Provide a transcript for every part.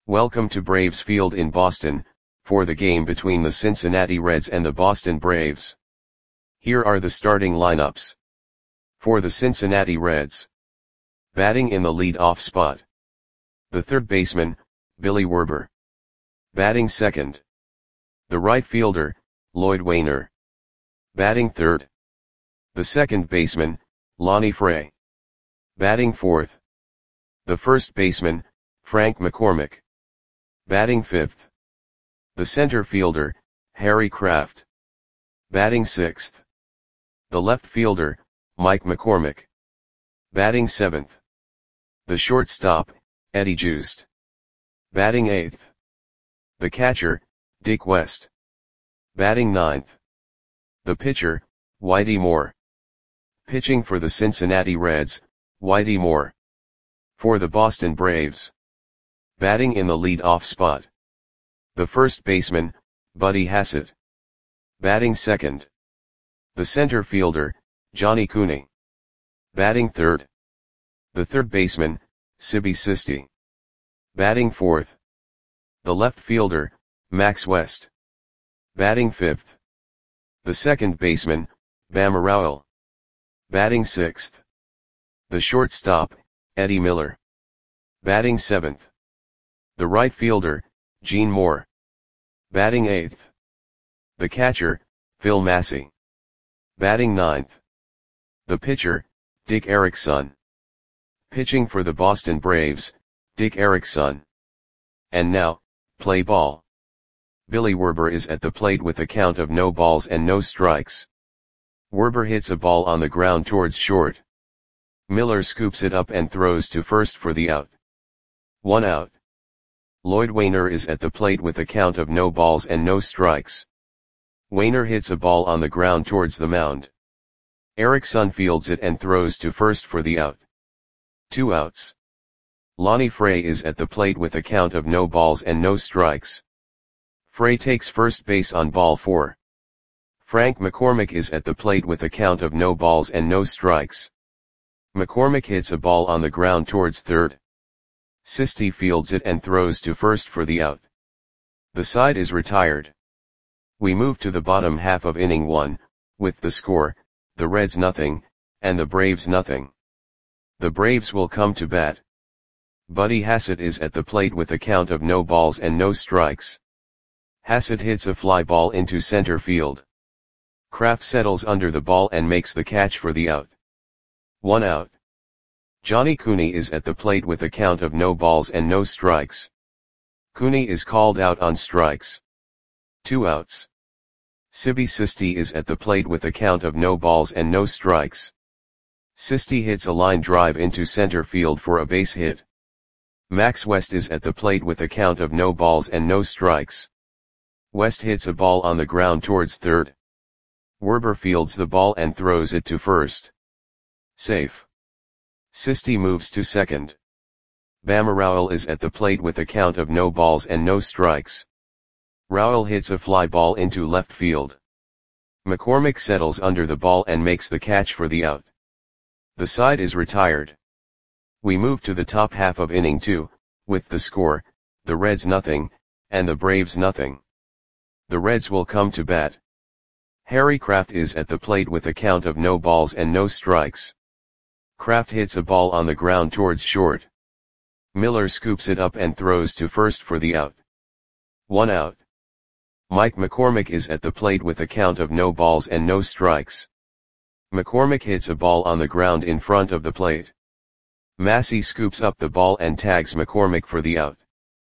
Welcome to Braves Field in Boston, for the game between the Cincinnati Reds and the Boston Braves. Here are the starting lineups. For the Cincinnati Reds. Batting in the lead-off spot. The third baseman, Billy Werber. Batting second. The right fielder, Lloyd Waner. Batting third. The second baseman, Lonnie Fray. Batting fourth. The first baseman, Frank McCormick. Batting fifth. The center fielder, Harry Kraft. Batting sixth. The left fielder, Mike McCormick. Batting seventh. The shortstop, Eddie Joost. Batting eighth. The catcher, Dick West. Batting ninth. The pitcher, Whitey Moore. Pitching for the Cincinnati Reds, Whitey Moore. For the Boston Braves. Batting in the lead-off spot. The first baseman, Buddy Hassett. Batting second. The center fielder, Johnny Cooney. Batting third. The third baseman, Sibby Sisti. Batting fourth. The left fielder, Max West. Batting fifth. The second baseman, Bama Rowell. Batting sixth. The shortstop, Eddie Miller. Batting seventh. The right fielder, Gene Moore. Batting eighth. The catcher, Phil Massey. Batting ninth. The pitcher, Dick Erickson. Pitching for the Boston Braves, Dick Erickson. And now, play ball. Billy Werber is at the plate with a count of no balls and no strikes. Werber hits a ball on the ground towards short. Miller scoops it up and throws to first for the out. 1 out. Lloyd Waner is at the plate with a count of no balls and no strikes. Waner hits a ball on the ground towards the mound. Erickson fields it and throws to first for the out. 2 outs. Lonnie Fray is at the plate with a count of no balls and no strikes. Fray takes first base on ball 4. Frank McCormick is at the plate with a count of no balls and no strikes. McCormick hits a ball on the ground towards third. Sisti fields it and throws to first for the out. The side is retired. We move to the bottom half of inning 1, with the score, the Reds nothing, and the Braves nothing. The Braves will come to bat. Buddy Hassett is at the plate with a count of no balls and no strikes. Hassett hits a fly ball into center field. Kraft settles under the ball and makes the catch for the out. 1 out. Johnny Cooney is at the plate with a count of no balls and no strikes. Cooney is called out on strikes. 2 outs. Sibby Sisti is at the plate with a count of no balls and no strikes. Sisti hits a line drive into center field for a base hit. Max West is at the plate with a count of no balls and no strikes. West hits a ball on the ground towards third. Werber fields the ball and throws it to first. Safe. Sisti moves to second. Bama Rowell is at the plate with a count of no balls and no strikes. Rowell hits a fly ball into left field. McCormick settles under the ball and makes the catch for the out. The side is retired. We move to the top half of inning 2, with the score, the Reds nothing, and the Braves nothing. The Reds will come to bat. Harry Kraft is at the plate with a count of no balls and no strikes. Kraft hits a ball on the ground towards short. Miller scoops it up and throws to first for the out. 1 out. Mike McCormick is at the plate with a count of no balls and no strikes. McCormick hits a ball on the ground in front of the plate. Massey scoops up the ball and tags McCormick for the out.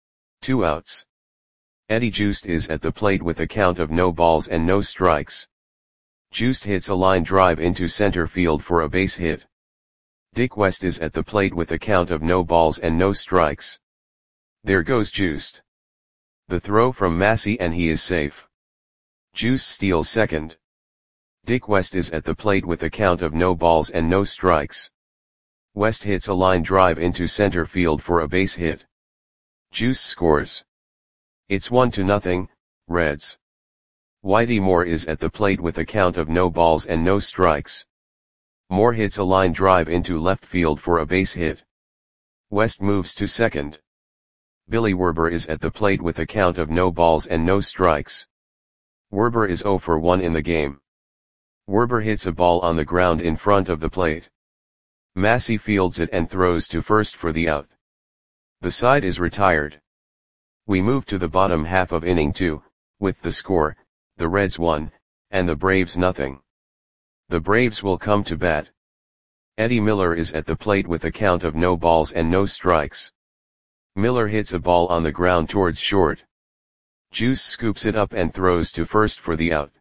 2 outs. Eddie Joost is at the plate with a count of no balls and no strikes. Joost hits a line drive into center field for a base hit. Dick West is at the plate with a count of no balls and no strikes. There goes Joost. The throw from Massey and he is safe. Joost steals second. Dick West is at the plate with a count of no balls and no strikes. West hits a line drive into center field for a base hit. Joost scores. It's 1-0, Reds. Whitey Moore is at the plate with a count of no balls and no strikes. Moore hits a line drive into left field for a base hit. West moves to second. Billy Werber is at the plate with a count of no balls and no strikes. Werber is 0 for 1 in the game. Werber hits a ball on the ground in front of the plate. Massey fields it and throws to first for the out. The side is retired. We move to the bottom half of inning 2, with the score, the Reds 1, and the Braves nothing. The Braves will come to bat. Eddie Miller is at the plate with a count of no balls and no strikes. Miller hits a ball on the ground towards short. Juice scoops it up and throws to first for the out.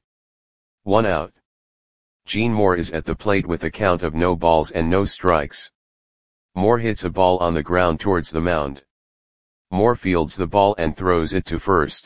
1 out. Gene Moore is at the plate with a count of no balls and no strikes. Moore hits a ball on the ground towards the mound. Moore fields the ball and throws it to first.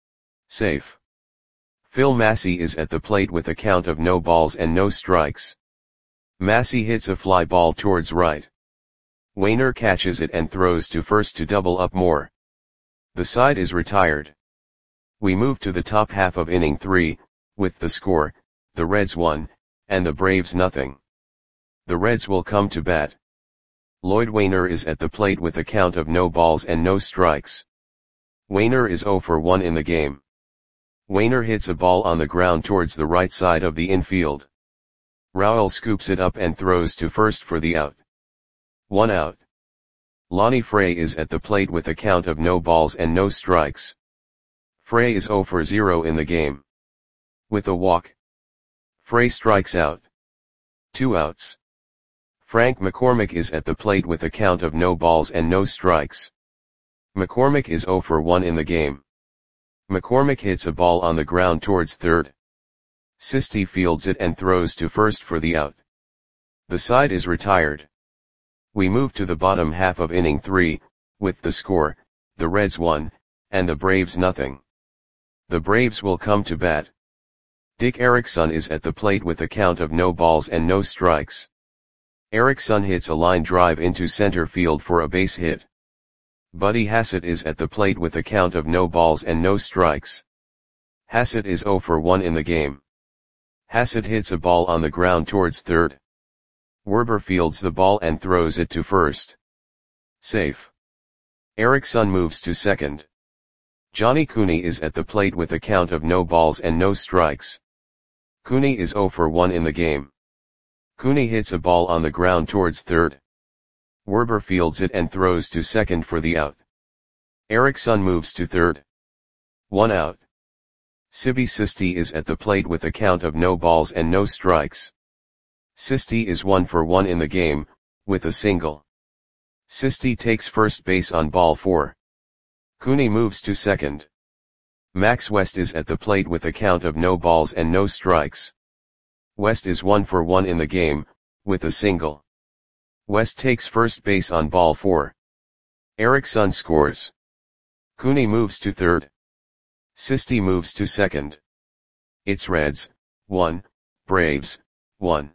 Safe. Phil Massey is at the plate with a count of no balls and no strikes. Massey hits a fly ball towards right. Wainer catches it and throws to first to double up Moore. The side is retired. We move to the top half of inning 3, with the score, the Reds 1, and the Braves nothing. The Reds will come to bat. Lloyd Wainer is at the plate with a count of no balls and no strikes. Wainer is 0 for 1 in the game. Wainer hits a ball on the ground towards the right side of the infield. Rowell scoops it up and throws to first for the out. 1 out. Lonnie Frey is at the plate with a count of no balls and no strikes. Frey is 0 for 0 in the game. With a walk, Frey strikes out. 2 outs. Frank McCormick is at the plate with a count of no balls and no strikes. McCormick is 0 for 1 in the game. McCormick hits a ball on the ground towards third. Sisti fields it and throws to first for the out. The side is retired. We move to the bottom half of inning 3, with the score, the Reds 1, and the Braves nothing. The Braves will come to bat. Dick Erickson is at the plate with a count of no balls and no strikes. Erickson hits a line drive into center field for a base hit. Buddy Hassett is at the plate with a count of no balls and no strikes. Hassett is 0 for 1 in the game. Hassett hits a ball on the ground towards third. Werber fields the ball and throws it to first. Safe. Erickson moves to second. Johnny Cooney is at the plate with a count of no balls and no strikes. Cooney is 0 for 1 in the game. Cooney hits a ball on the ground towards third. Werber fields it and throws to second for the out. Erickson moves to third. 1 out. Sibi Sisti is at the plate with a count of no balls and no strikes. Sisti is 1 for 1 in the game, with a single. Sisti takes first base on ball 4. Cooney moves to second. Max West is at the plate with a count of no balls and no strikes. West is 1 for 1 in the game, with a single. West takes first base on ball 4. Erickson scores. Cooney moves to third. Sisti moves to second. It's Reds, 1, Braves, 1.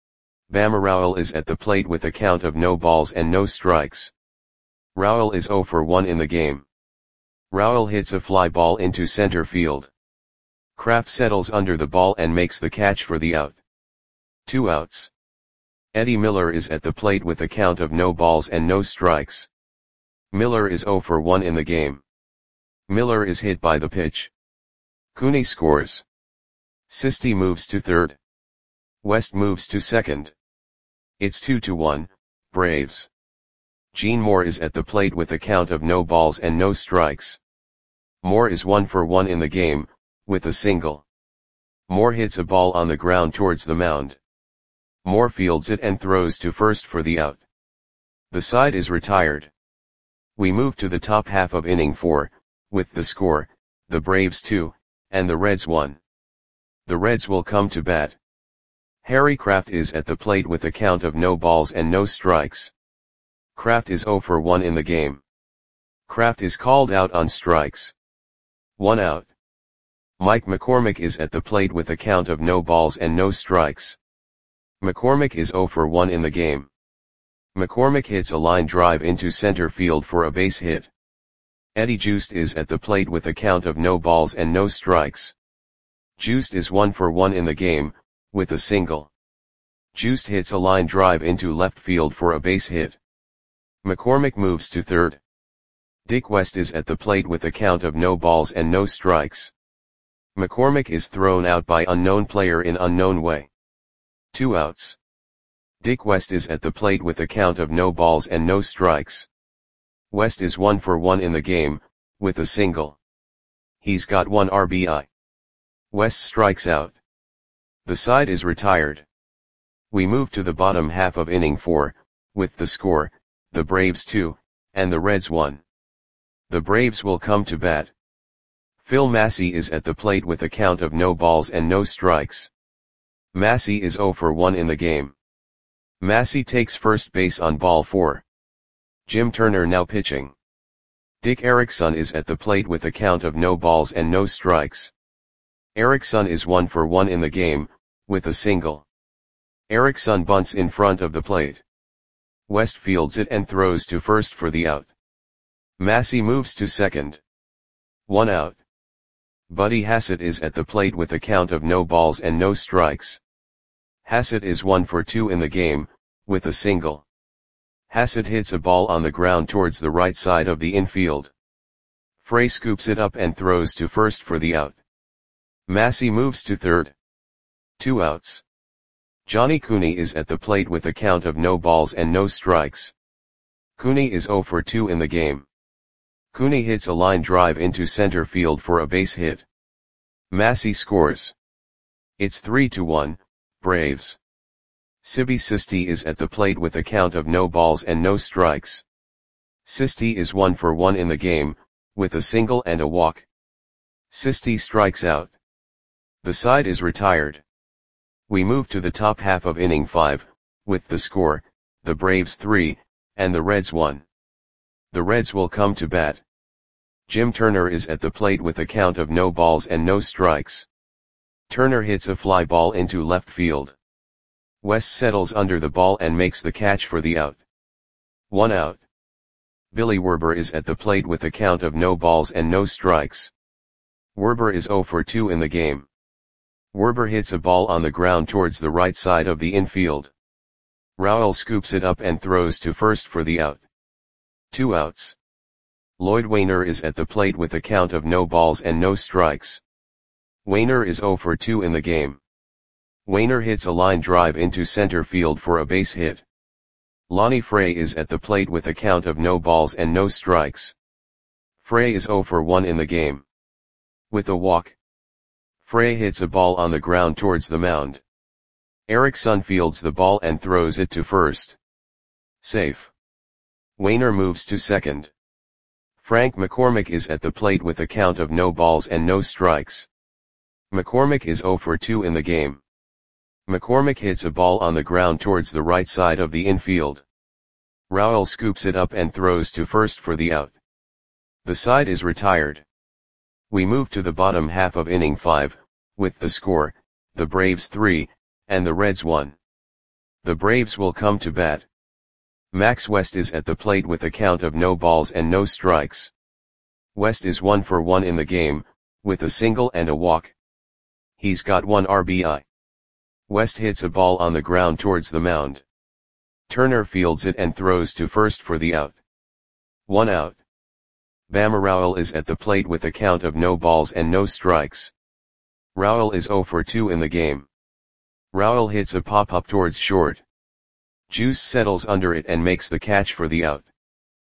Bama Rowell is at the plate with a count of no balls and no strikes. Rowell is 0 for 1 in the game. Rowell hits a fly ball into center field. Kraft settles under the ball and makes the catch for the out. 2 outs. Eddie Miller is at the plate with a count of no balls and no strikes. Miller is 0 for 1 in the game. Miller is hit by the pitch. Cooney scores. Sisti moves to third. West moves to second. It's 2-1, Braves. Gene Moore is at the plate with a count of no balls and no strikes. Moore is 1 for 1 in the game, with a single. Moore hits a ball on the ground towards the mound. Moore fields it and throws to first for the out. The side is retired. We move to the top half of inning 4, with the score, the Braves 2, and the Reds 1. The Reds will come to bat. Harry Kraft is at the plate with a count of no balls and no strikes. Kraft is 0 for 1 in the game. Kraft is called out on strikes. 1 out. Mike McCormick is at the plate with a count of no balls and no strikes. McCormick is 0 for 1 in the game. McCormick hits a line drive into center field for a base hit. Eddie Joost is at the plate with a count of no balls and no strikes. Joost is 1 for 1 in the game, with a single. Joost hits a line drive into left field for a base hit. McCormick moves to third. Dick West is at the plate with a count of no balls and no strikes. McCormick is thrown out by unknown player in unknown way. 2 outs. Dick West is at the plate with a count of no balls and no strikes. West is 1 for 1 in the game, with a single. He's got 1 RBI. West strikes out. The side is retired. We move to the bottom half of inning 4, with the score, the Braves 2, and the Reds 1. The Braves will come to bat. Phil Massey is at the plate with a count of no balls and no strikes. Massey is 0 for 1 in the game. Massey takes first base on ball 4. Jim Turner now pitching. Dick Erickson is at the plate with a count of no balls and no strikes. Erickson is 1 for 1 in the game, with a single. Erickson bunts in front of the plate. West fields it and throws to first for the out. Massey moves to second. 1 out. Buddy Hassett is at the plate with a count of no balls and no strikes. Hassett is 1 for 2 in the game, with a single. Hassett hits a ball on the ground towards the right side of the infield. Frey scoops it up and throws to first for the out. Massey moves to third. 2 outs. Johnny Cooney is at the plate with a count of no balls and no strikes. Cooney is 0 for 2 in the game. Cooney hits a line drive into center field for a base hit. Massey scores. It's 3-1, Braves. Sibby Sisti is at the plate with a count of no balls and no strikes. Sisti is 1 for 1 in the game, with a single and a walk. Sisti strikes out. The side is retired. We move to the top half of inning 5, with the score, the Braves 3, and the Reds 1. The Reds will come to bat. Jim Turner is at the plate with a count of no balls and no strikes. Turner hits a fly ball into left field. West settles under the ball and makes the catch for the out. 1 out. Billy Werber is at the plate with a count of no balls and no strikes. Werber is 0 for 2 in the game. Werber hits a ball on the ground towards the right side of the infield. Rowell scoops it up and throws to first for the out. 2 outs. Lloyd Wainer is at the plate with a count of no balls and no strikes. Wainer is 0 for 2 in the game. Wainer hits a line drive into center field for a base hit. Lonnie Frey is at the plate with a count of no balls and no strikes. Frey is 0 for 1 in the game. With a walk. Frey hits a ball on the ground towards the mound. Erickson fields the ball and throws it to first. Safe. Wainer moves to second. Frank McCormick is at the plate with a count of no balls and no strikes. McCormick is 0 for 2 in the game. McCormick hits a ball on the ground towards the right side of the infield. Rowell scoops it up and throws to first for the out. The side is retired. We move to the bottom half of inning 5, with the score, the Braves 3, and the Reds 1. The Braves will come to bat. Max West is at the plate with a count of no balls and no strikes. West is 1 for 1 in the game, with a single and a walk. He's got 1 RBI. West hits a ball on the ground towards the mound. Turner fields it and throws to first for the out. 1 out. Bama Rowell is at the plate with a count of no balls and no strikes. Rowell is 0 for 2 in the game. Rowell hits a pop-up towards short. Juice settles under it and makes the catch for the out.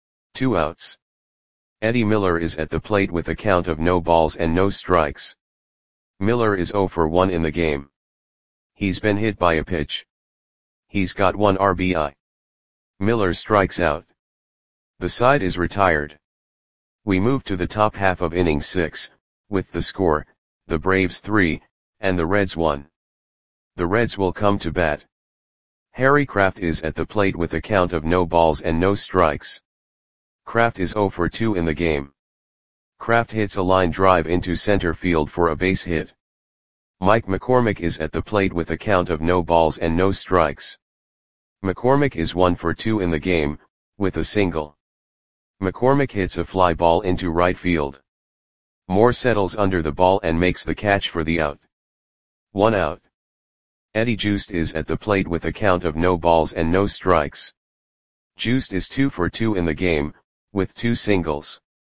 2 outs. Eddie Miller is at the plate with a count of no balls and no strikes. Miller is 0 for 1 in the game. He's been hit by a pitch. He's got 1 RBI. Miller strikes out. The side is retired. We move to the top half of inning 6, with the score, the Braves 3, and the Reds 1. The Reds will come to bat. Harry Kraft is at the plate with a count of no balls and no strikes. Kraft is 0 for 2 in the game. Kraft hits a line drive into center field for a base hit. Mike McCormick is at the plate with a count of no balls and no strikes. McCormick is 1 for 2 in the game, with a single. McCormick hits a fly ball into right field. Moore settles under the ball and makes the catch for the out. 1 out. Eddie Juiced is at the plate with a count of no balls and no strikes. Juiced is 2 for 2 in the game, with 2 singles.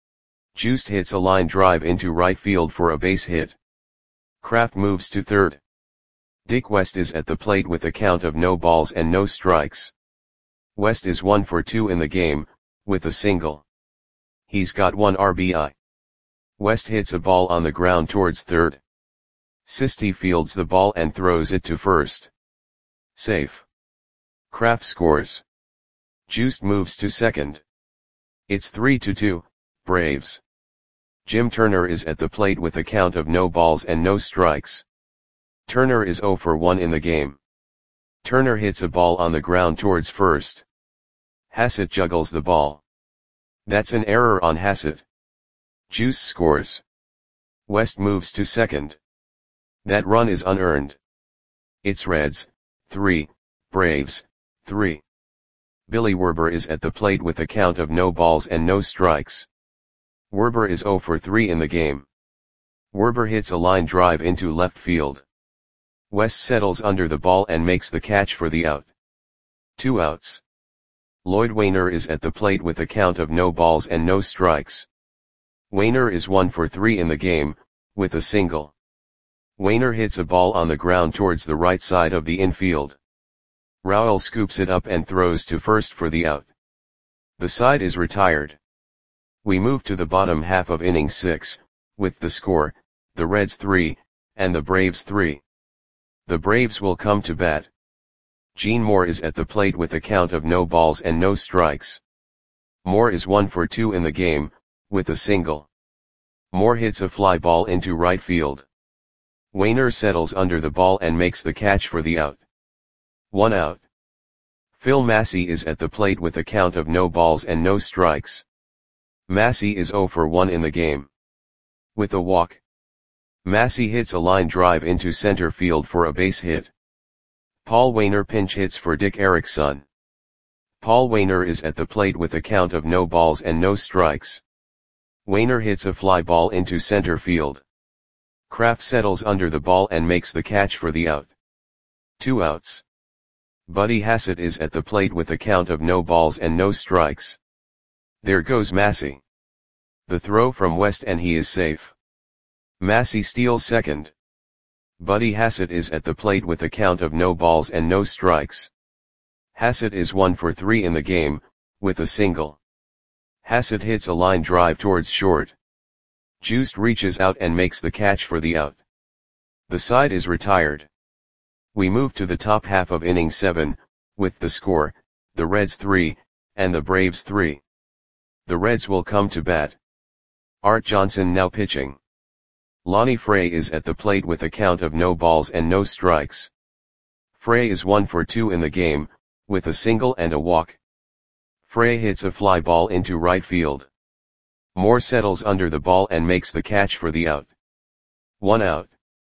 Joost hits a line drive into right field for a base hit. Kraft moves to third. Dick West is at the plate with a count of no balls and no strikes. West is 1 for 2 in the game, with a single. He's got 1 RBI. West hits a ball on the ground towards third. Sisti fields the ball and throws it to first. Safe. Kraft scores. Joost moves to second. It's 3-2, Braves. Jim Turner is at the plate with a count of no balls and no strikes. Turner is 0 for 1 in the game. Turner hits a ball on the ground towards first. Hassett juggles the ball. That's an error on Hassett. Joost scores. West moves to second. That run is unearned. It's Reds, 3, Braves, 3. Billy Werber is at the plate with a count of no balls and no strikes. Werber is 0 for 3 in the game. Werber hits a line drive into left field. West settles under the ball and makes the catch for the out. 2 outs. Lloyd Wainer is at the plate with a count of no balls and no strikes. Wainer is 1 for 3 in the game, with a single. Wainer hits a ball on the ground towards the right side of the infield. Rowell scoops it up and throws to first for the out. The side is retired. We move to the bottom half of inning 6, with the score, the Reds 3, and the Braves 3. The Braves will come to bat. Gene Moore is at the plate with a count of no balls and no strikes. Moore is 1 for 2 in the game, with a single. Moore hits a fly ball into right field. Wainer settles under the ball and makes the catch for the out. 1 out. Phil Massey is at the plate with a count of no balls and no strikes. Massey is 0 for 1 in the game. With a walk. Massey hits a line drive into center field for a base hit. Paul Wainer pinch hits for Dick Erickson. Paul Wainer is at the plate with a count of no balls and no strikes. Wainer hits a fly ball into center field. Kraft settles under the ball and makes the catch for the out. 2 outs. Buddy Hassett is at the plate with a count of no balls and no strikes. There goes Massey. The throw from West and he is safe. Massey steals second. Buddy Hassett is at the plate with a count of no balls and no strikes. Hassett is 1 for 3 in the game, with a single. Hassett hits a line drive towards short. Joost reaches out and makes the catch for the out. The side is retired. We move to the top half of inning 7, with the score, the Reds 3, and the Braves 3. The Reds will come to bat. Art Johnson now pitching. Lonnie Frey is at the plate with a count of no balls and no strikes. Frey is 1 for 2 in the game, with a single and a walk. Frey hits a fly ball into right field. Moore settles under the ball and makes the catch for the out. 1 out.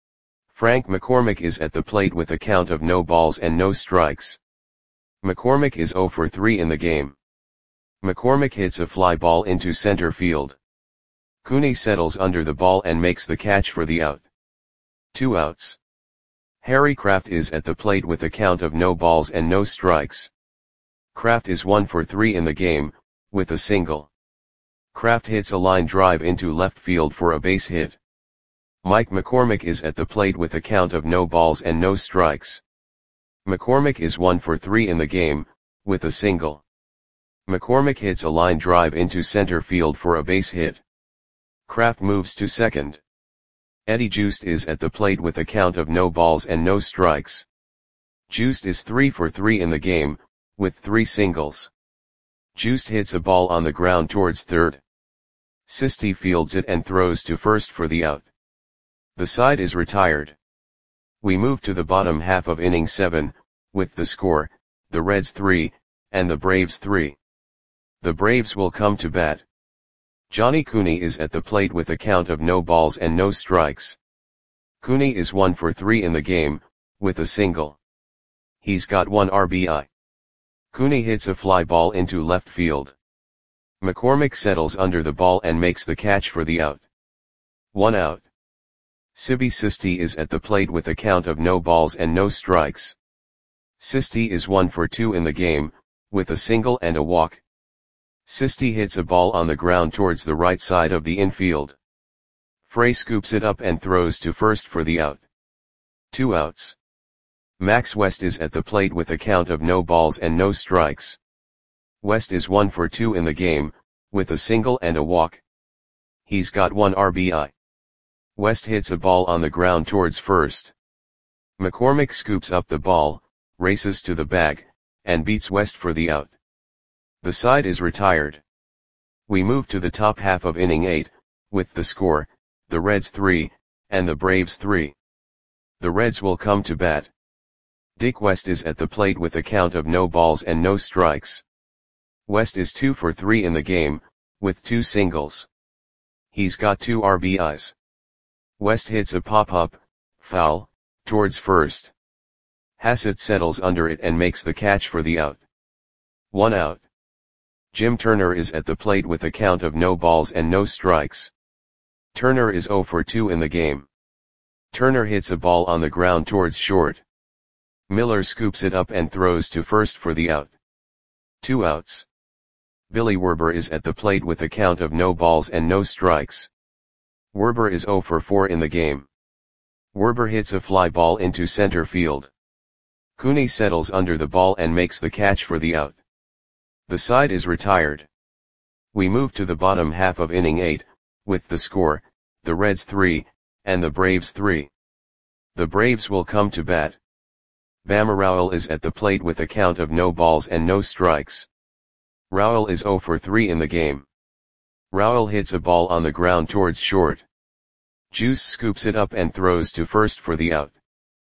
Frank McCormick is at the plate with a count of no balls and no strikes. McCormick is 0 for 3 in the game. McCormick hits a fly ball into center field. Cooney settles under the ball and makes the catch for the out. 2 outs. Harry Kraft is at the plate with a count of no balls and no strikes. Kraft is 1 for 3 in the game, with a single. Kraft hits a line drive into left field for a base hit. Mike McCormick is at the plate with a count of no balls and no strikes. McCormick is 1 for 3 in the game, with a single. McCormick hits a line drive into center field for a base hit. Kraft moves to second. Eddie Joost is at the plate with a count of no balls and no strikes. Joost is 3 for 3 in the game, with 3 singles. Joost hits a ball on the ground towards third. Sisti fields it and throws to first for the out. The side is retired. We move to the bottom half of inning 7, with the score, the Reds 3, and the Braves 3. The Braves will come to bat. Johnny Cooney is at the plate with a count of no balls and no strikes. Cooney is 1 for 3 in the game, with a single. He's got 1 RBI. Cooney hits a fly ball into left field. McCormick settles under the ball and makes the catch for the out. 1 out. Sibi Sisti is at the plate with a count of no balls and no strikes. Sisti is 1 for 2 in the game, with a single and a walk. Sisti hits a ball on the ground towards the right side of the infield. Frey scoops it up and throws to first for the out. 2 outs. Max West is at the plate with a count of no balls and no strikes. West is 1 for 2 in the game, with a single and a walk. He's got 1 RBI. West hits a ball on the ground towards first. McCormick scoops up the ball, races to the bag, and beats West for the out. The side is retired. We move to the top half of inning 8, with the score, the Reds 3, and the Braves 3. The Reds will come to bat. Dick West is at the plate with a count of no balls and no strikes. West is 2 for 3 in the game, with 2 singles. He's got 2 RBIs. West hits a pop-up, foul, towards first. Hassett settles under it and makes the catch for the out. 1 out. Jim Turner is at the plate with a count of no balls and no strikes. Turner is 0 for 2 in the game. Turner hits a ball on the ground towards short. Miller scoops it up and throws to first for the out. 2 outs. Billy Werber is at the plate with a count of no balls and no strikes. Werber is 0 for 4 in the game. Werber hits a fly ball into center field. Cooney settles under the ball and makes the catch for the out. The side is retired. We move to the bottom half of inning 8, with the score, the Reds 3, and the Braves 3. The Braves will come to bat. Bama Rowell is at the plate with a count of no balls and no strikes. Rowell is 0 for 3 in the game. Rowell hits a ball on the ground towards short. Juice scoops it up and throws to first for the out.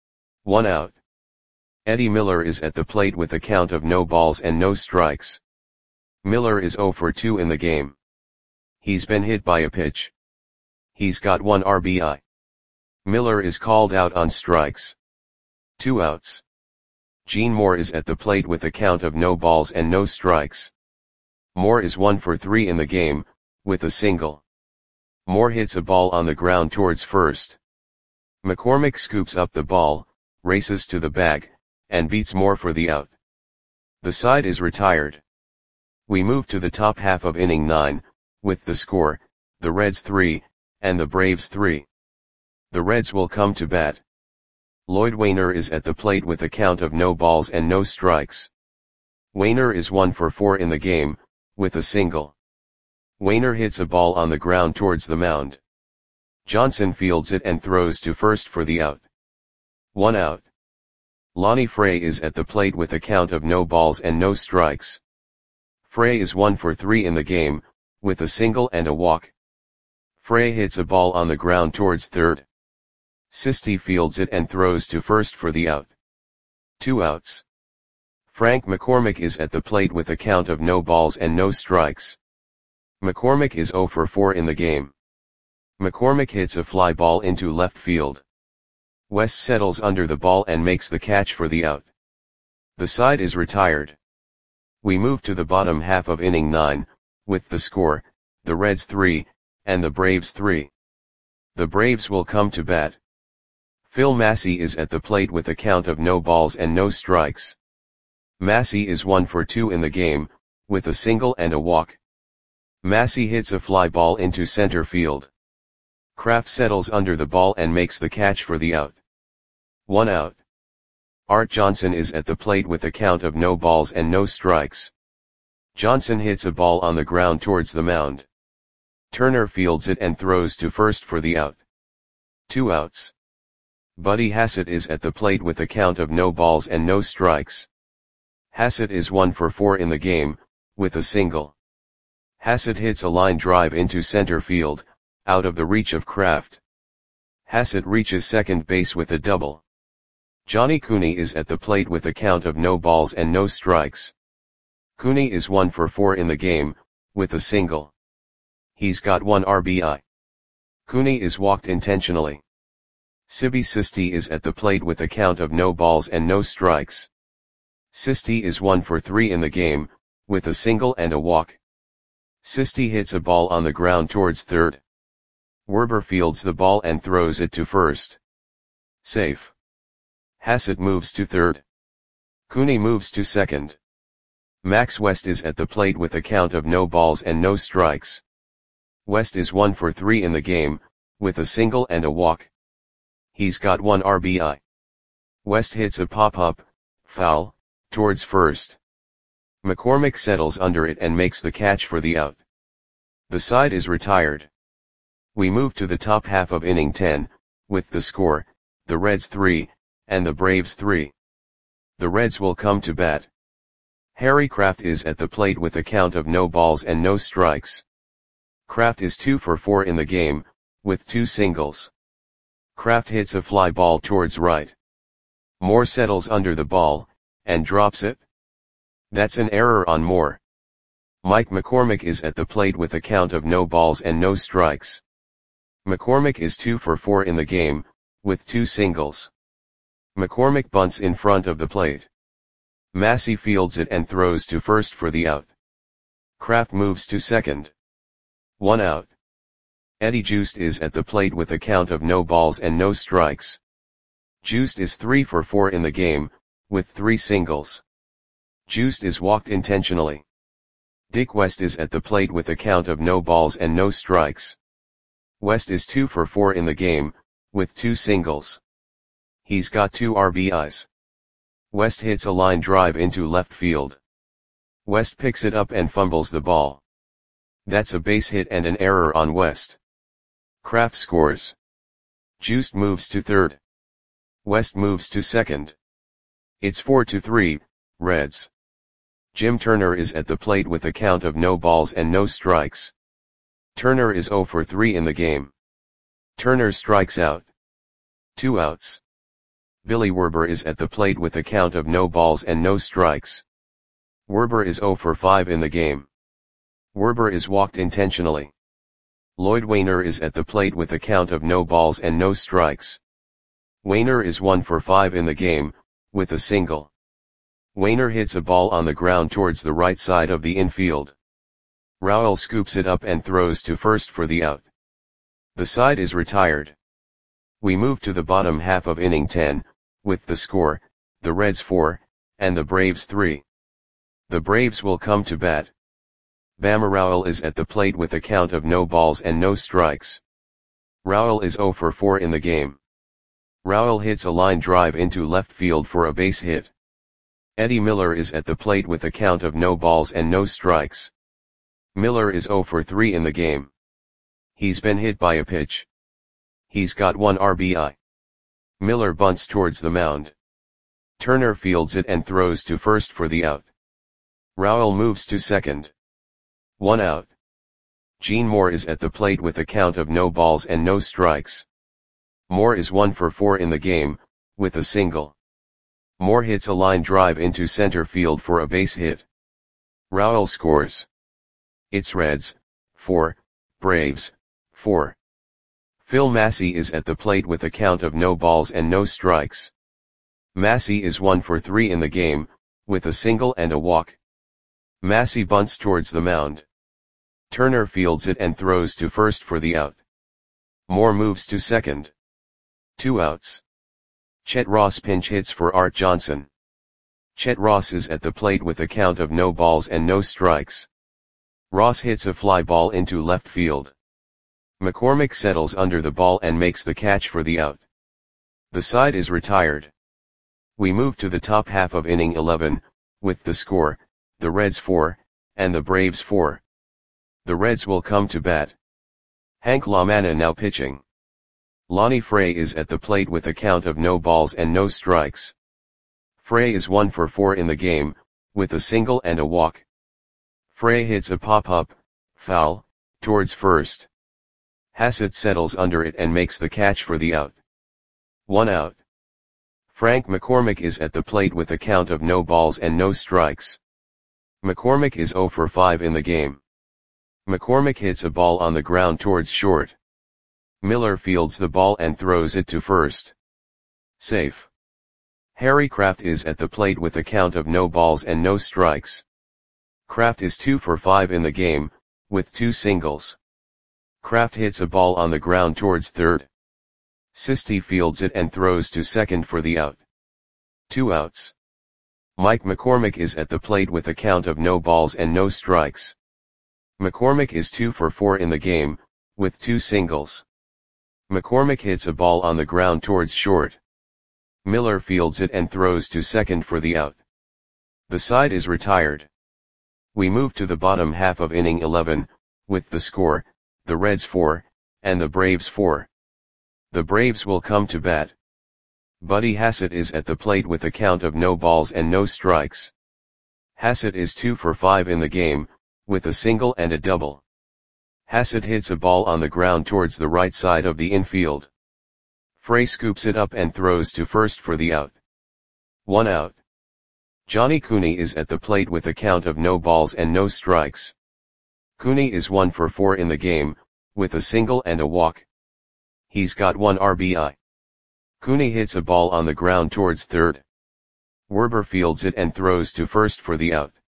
1 out. Eddie Miller is at the plate with a count of no balls and no strikes. Miller is 0 for 2 in the game. He's been hit by a pitch. He's got 1 RBI. Miller is called out on strikes. 2 outs. Gene Moore is at the plate with a count of no balls and no strikes. Moore is 1 for 3 in the game, with a single. Moore hits a ball on the ground towards first. McCormick scoops up the ball, races to the bag, and beats Moore for the out. The side is retired. We move to the top half of inning 9, with the score, the Reds 3, and the Braves 3. The Reds will come to bat. Lloyd Wainer is at the plate with a count of no balls and no strikes. Wainer is 1 for 4 in the game, with a single. Wainer hits a ball on the ground towards the mound. Johnson fields it and throws to first for the out. 1 out. Lonnie Frey is at the plate with a count of no balls and no strikes. Frey is 1 for 3 in the game, with a single and a walk. Frey hits a ball on the ground towards third. Sisti fields it and throws to first for the out. 2 outs. Frank McCormick is at the plate with a count of no balls and no strikes. McCormick is 0 for 4 in the game. McCormick hits a fly ball into left field. West settles under the ball and makes the catch for the out. The side is retired. We move to the bottom half of inning 9, with the score, the Reds 3, and the Braves 3. The Braves will come to bat. Phil Massey is at the plate with a count of no balls and no strikes. Massey is 1 for 2 in the game, with a single and a walk. Massey hits a fly ball into center field. Kraft settles under the ball and makes the catch for the out. 1 out. Art Johnson is at the plate with a count of no balls and no strikes. Johnson hits a ball on the ground towards the mound. Turner fields it and throws to first for the out. 2 outs. Buddy Hassett is at the plate with a count of no balls and no strikes. Hassett is 1 for 4 in the game, with a single. Hassett hits a line drive into center field, out of the reach of Kraft. Hassett reaches second base with a double. Johnny Cooney is at the plate with a count of no balls and no strikes. Cooney is 1 for 4 in the game, with a single. He's got 1 RBI. Cooney is walked intentionally. Sibi Sisti is at the plate with a count of no balls and no strikes. Sisti is 1 for 3 in the game, with a single and a walk. Sisti hits a ball on the ground towards third. Werber fields the ball and throws it to first. Safe. Hassett moves to third. Cooney moves to second. Max West is at the plate with a count of no balls and no strikes. West is 1 for 3 in the game, with a single and a walk. He's got 1 RBI. West hits a pop-up, foul, towards first. McCormick settles under it and makes the catch for the out. The side is retired. We move to the top half of inning 10, with the score, the Reds 3, and the Braves 3. The Reds will come to bat. Harry Kraft is at the plate with a count of no balls and no strikes. Kraft is 2 for 4 in the game, with 2 singles. Kraft hits a fly ball towards right. Moore settles under the ball, and drops it. That's an error on Moore. Mike McCormick is at the plate with a count of no balls and no strikes. McCormick is 2 for 4 in the game, with 2 singles. McCormick bunts in front of the plate. Massey fields it and throws to first for the out. Kraft moves to second. 1 out. Eddie Joost is at the plate with a count of no balls and no strikes. Joost is 3 for 4 in the game, with 3 singles. Joost is walked intentionally. Dick West is at the plate with a count of no balls and no strikes. West is 2 for 4 in the game, with 2 singles. He's got 2 RBIs. West hits a line drive into left field. West picks it up and fumbles the ball. That's a base hit and an error on West. Kraft scores. Joost moves to third. West moves to second. It's 4-3, Reds. Jim Turner is at the plate with a count of no balls and no strikes. Turner is 0 for 3 in the game. Turner strikes out. 2 outs. Billy Werber is at the plate with a count of no balls and no strikes. Werber is 0 for 5 in the game. Werber is walked intentionally. Lloyd Wainer is at the plate with a count of no balls and no strikes. Wainer is 1 for 5 in the game, with a single. Wainer hits a ball on the ground towards the right side of the infield. Rowell scoops it up and throws to first for the out. The side is retired. We move to the bottom half of inning 10, with the score, the Reds 4, and the Braves 3. The Braves will come to bat. Bama Rowell is at the plate with a count of no balls and no strikes. Rowell is 0 for 4 in the game. Rowell hits a line drive into left field for a base hit. Eddie Miller is at the plate with a count of no balls and no strikes. Miller is 0 for 3 in the game. He's been hit by a pitch. He's got 1 RBI. Miller bunts towards the mound. Turner fields it and throws to first for the out. Rowell moves to second. 1 out. Gene Moore is at the plate with a count of no balls and no strikes. Moore is 1 for 4 in the game, with a single. Moore hits a line drive into center field for a base hit. Rowell scores. It's Reds, 4, Braves, 4. Phil Massey is at the plate with a count of no balls and no strikes. Massey is 1 for 3 in the game, with a single and a walk. Massey bunts towards the mound. Turner fields it and throws to first for the out. Moore moves to second. 2 outs. Chet Ross pinch hits for Art Johnson. Chet Ross is at the plate with a count of no balls and no strikes. Ross hits a fly ball into left field. McCormick settles under the ball and makes the catch for the out. The side is retired. We move to the top half of inning 11, with the score, the Reds 4, and the Braves 4. The Reds will come to bat. Hank LaManna now pitching. Lonnie Frey is at the plate with a count of no balls and no strikes. Frey is 1 for 4 in the game, with a single and a walk. Frey hits a pop-up, foul, towards first. Hassett settles under it and makes the catch for the out. 1 out. Frank McCormick is at the plate with a count of no balls and no strikes. McCormick is 0 for 5 in the game. McCormick hits a ball on the ground towards short. Miller fields the ball and throws it to first. Safe. Harry Kraft is at the plate with a count of no balls and no strikes. Kraft is 2 for 5 in the game, with 2 singles. Kraft hits a ball on the ground towards third. Sisti fields it and throws to second for the out. 2 outs. Mike McCormick is at the plate with a count of no balls and no strikes. McCormick is 2 for 4 in the game, with 2 singles. McCormick hits a ball on the ground towards short. Miller fields it and throws to second for the out. The side is retired. We move to the bottom half of inning 11, with the score, the Reds 4, and the Braves 4. The Braves will come to bat. Buddy Hassett is at the plate with a count of no balls and no strikes. Hassett is 2 for 5 in the game, with a single and a double. Hassett hits a ball on the ground towards the right side of the infield. Frey scoops it up and throws to first for the out. 1 out. Johnny Cooney is at the plate with a count of no balls and no strikes. Cooney is 1 for 4 in the game, with a single and a walk. He's got 1 RBI. Cooney hits a ball on the ground towards third. Werber fields it and throws to first for the out.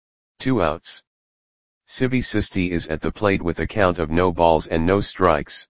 2 outs. Sibby Sisti is at the plate with a count of no balls and no strikes.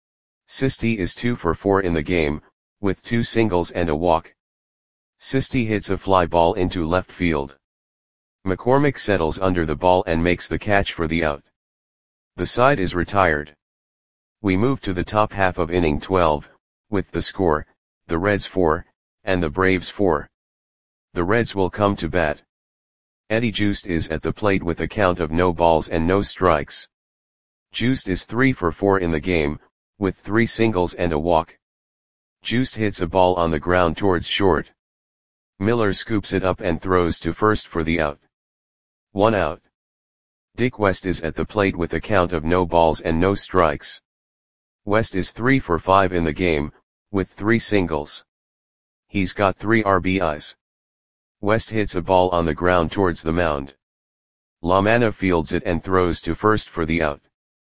Sisti is 2 for 4 in the game, with 2 singles and a walk. Sisti hits a fly ball into left field. McCormick settles under the ball and makes the catch for the out. The side is retired. We move to the top half of inning 12, with the score, the Reds 4, and the Braves 4. The Reds will come to bat. Eddie Joost is at the plate with a count of no balls and no strikes. Joost is 3 for 4 in the game, with 3 singles and a walk. Joost hits a ball on the ground towards short. Miller scoops it up and throws to first for the out. 1 out. Dick West is at the plate with a count of no balls and no strikes. West is 3 for 5 in the game, with 3 singles. He's got 3 RBIs. West hits a ball on the ground towards the mound. LaManna fields it and throws to first for the out.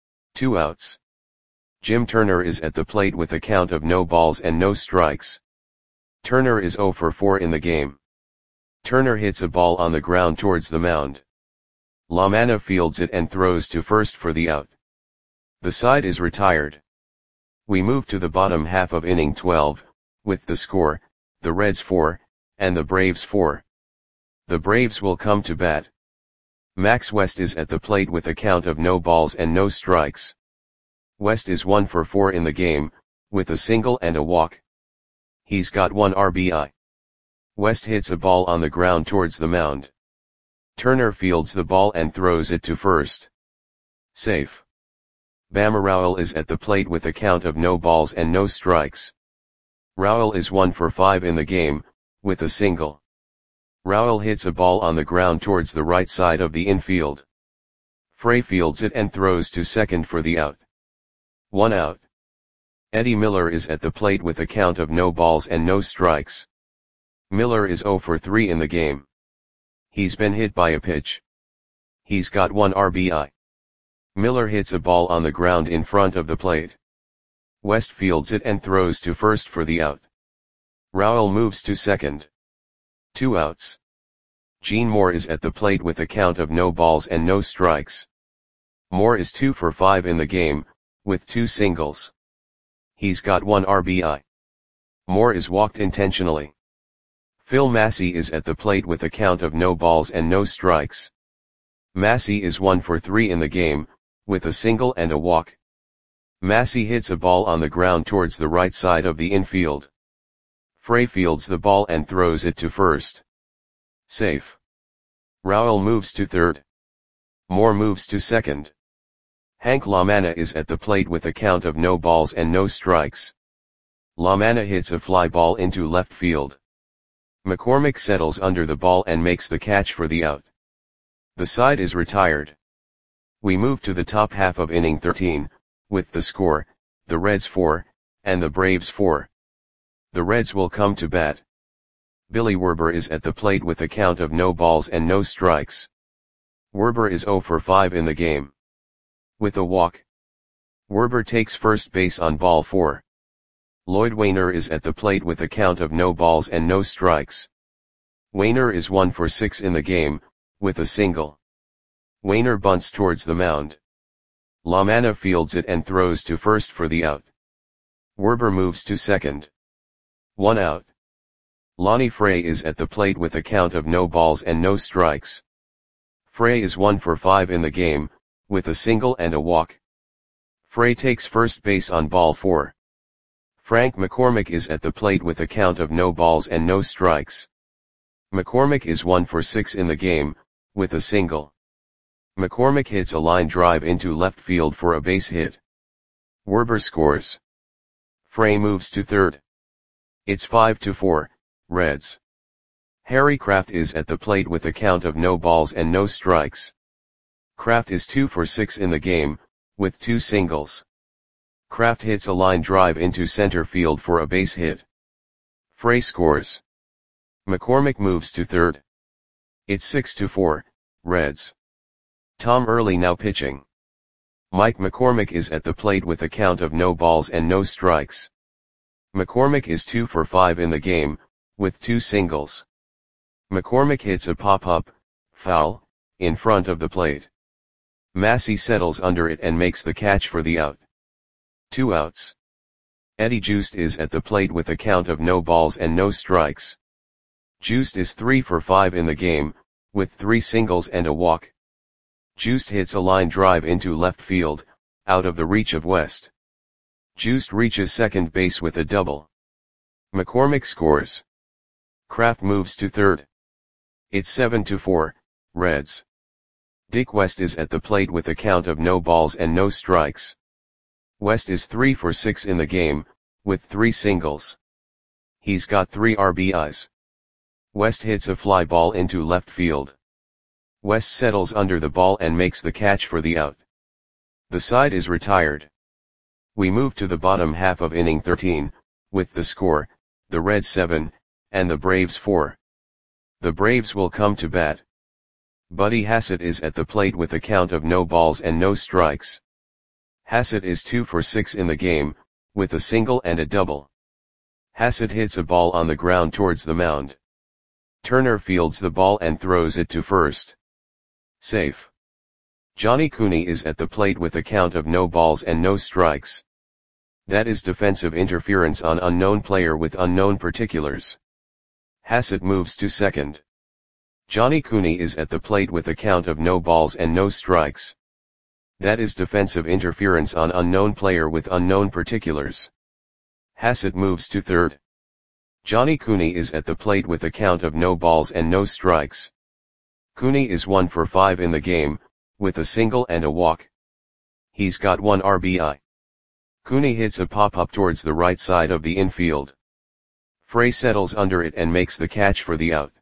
2 outs. Jim Turner is at the plate with a count of no balls and no strikes. Turner is 0 for 4 in the game. Turner hits a ball on the ground towards the mound. LaManna fields it and throws to first for the out. The side is retired. We move to the bottom half of inning 12, with the score, the Reds 4, and the Braves 4. The Braves will come to bat. Max West is at the plate with a count of no balls and no strikes. West is 1 for 4 in the game, with a single and a walk. He's got 1 RBI. West hits a ball on the ground towards the mound. Turner fields the ball and throws it to first. Safe. Bama Rowell is at the plate with a count of no balls and no strikes. Rowell is 1 for 5 in the game, with a single. Rowell hits a ball on the ground towards the right side of the infield. Frey fields it and throws to second for the out. 1 out. Eddie Miller is at the plate with a count of no balls and no strikes. Miller is 0 for 3 in the game. He's been hit by a pitch. He's got 1 RBI. Miller hits a ball on the ground in front of the plate. West fields it and throws to first for the out. Rowell moves to second. 2 outs. Gene Moore is at the plate with a count of no balls and no strikes. Moore is 2 for 5 in the game, with 2 singles. He's got 1 RBI. Moore is walked intentionally. Phil Massey is at the plate with a count of no balls and no strikes. Massey is 1 for 3 in the game, with a single and a walk. Massey hits a ball on the ground towards the right side of the infield. Frey fields the ball and throws it to first. Safe. Rowell moves to third. Moore moves to second. Hank LaManna is at the plate with a count of no balls and no strikes. LaManna hits a fly ball into left field. McCormick settles under the ball and makes the catch for the out. The side is retired. We move to the top half of inning 13, with the score, the Reds 4, and the Braves 4. The Reds will come to bat. Billy Werber is at the plate with a count of no balls and no strikes. Werber is 0 for 5 in the game. With a walk. Werber takes first base on ball 4. Lloyd Wainer is at the plate with a count of no balls and no strikes. Wainer is 1 for 6 in the game, with a single. Wainer bunts towards the mound. LaManna fields it and throws to first for the out. Werber moves to second. 1 out. Lonnie Frey is at the plate with a count of no balls and no strikes. Frey is 1 for 5 in the game, with a single and a walk. Frey takes first base on ball 4. Frank McCormick is at the plate with a count of no balls and no strikes. McCormick is 1 for 6 in the game, with a single. McCormick hits a line drive into left field for a base hit. Werber scores. Frey moves to third. It's 5-4, Reds. Harry Kraft is at the plate with a count of no balls and no strikes. Kraft is 2 for 6 in the game, with 2 singles. Kraft hits a line drive into center field for a base hit. Frey scores. McCormick moves to third. It's 6-4, Reds. Tom Early now pitching. Mike McCormick is at the plate with a count of no balls and no strikes. McCormick is 2 for 5 in the game, with 2 singles. McCormick hits a pop-up, foul, in front of the plate. Massey settles under it and makes the catch for the out. 2 outs. Eddie Joost is at the plate with a count of no balls and no strikes. Joost is 3 for 5 in the game, with 3 singles and a walk. Joost hits a line drive into left field, out of the reach of West. Joost reaches second base with a double. McCormick scores. Kraft moves to third. It's 7-4, Reds. Dick West is at the plate with a count of no balls and no strikes. West is 3 for 6 in the game, with 3 singles. He's got 3 RBIs. West hits a fly ball into left field. West settles under the ball and makes the catch for the out. The side is retired. We move to the bottom half of inning 13, with the score, the Reds 7, and the Braves 4. The Braves will come to bat. Buddy Hassett is at the plate with a count of no balls and no strikes. Hassett is 2 for 6 in the game, with a single and a double. Hassett hits a ball on the ground towards the mound. Turner fields the ball and throws it to first. Safe. Johnny Cooney is at the plate with a count of no balls and no strikes. That is defensive interference on unknown player with unknown particulars. Hassett moves to second. Johnny Cooney is at the plate with a count of no balls and no strikes. That is defensive interference on unknown player with unknown particulars. Hassett moves to third. Johnny Cooney is at the plate with a count of no balls and no strikes. Cooney is 1 for 5 in the game, with a single and a walk. He's got 1 RBI. Cooney hits a pop-up towards the right side of the infield. Frey settles under it and makes the catch for the out.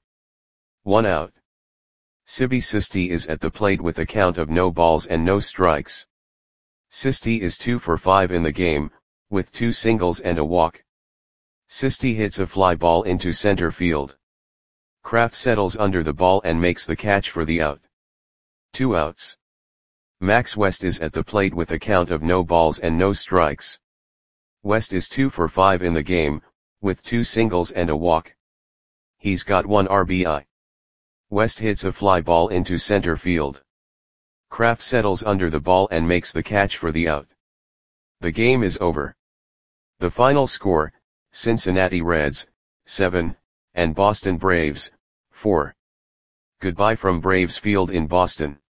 1 out. Sibby Sisti is at the plate with a count of no balls and no strikes. Sisti is 2 for 5 in the game, with 2 singles and a walk. Sisti hits a fly ball into center field. Kraft settles under the ball and makes the catch for the out. 2 outs. Max West is at the plate with a count of no balls and no strikes. West is 2 for 5 in the game, with 2 singles and a walk. He's got 1 RBI. West hits a fly ball into center field. Kraft settles under the ball and makes the catch for the out. The game is over. The final score, Cincinnati Reds, 7, and Boston Braves, 4. Goodbye from Braves Field in Boston.